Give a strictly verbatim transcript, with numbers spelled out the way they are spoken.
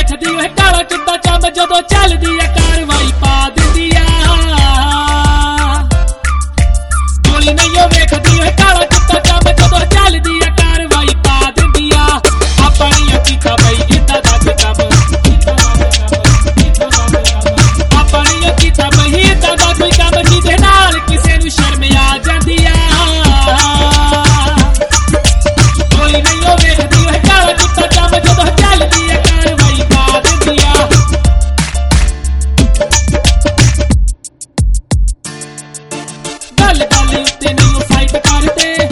ਵੇਖਦੀ ਓਏ ਕਾਲਾ ਕੁੱਤਾ ਚੰਬ ਜਦੋਂ ਚੱਲਦੀ ਆ ਕਾਰਵਾਈ ਪਾ ਦਿੰਦੀ ਆ ਗੋਲੀ ਨਹੀਂ ਓ ਵੇਖਦੀ ਓਏ ਕਾਲਾ ਕੁੱਤਾ ਚੰਬ ਜਦੋਂ ਚੱਲਦੀ ਆ ਕਾਰਵਾਈ ਪਾ ਦਿੰਦੀ ਆ ਆਪਣੀ ਕੀਤਾ ਬਈ ਇੱਦਾਂ ਦਾ ਕੰਮ ਆਪਣੀ ਕੀਤਾ ਬਈ ਇੱਦਾਂ ਦਾ ਕੋਈ ਕੰਮ ਜਿਹਦੇ ਨਾਲ ਕਿਸੇ ਨੂੰ ਸ਼ਰਮ ਆ ਜਾਂਦੀ ਆ ਗੋਲੀ ਨਹੀਂ ਓ ਵੇਖਦੀ ਓਏ ਕਾਲਾ ਕੁੱਤਾ ਚੰਬ ਜਦੋਂ ਚੱਲਦੀ ਆ ਕਾਰਵਾਈ ਪਾ ਦਿੰਦੀ ਆ ਗੱਲ ਗੱਲ ਉੱਤੇ ਨਹੀਂ ਓ ਫਾਈਟ ਕਰਦੇ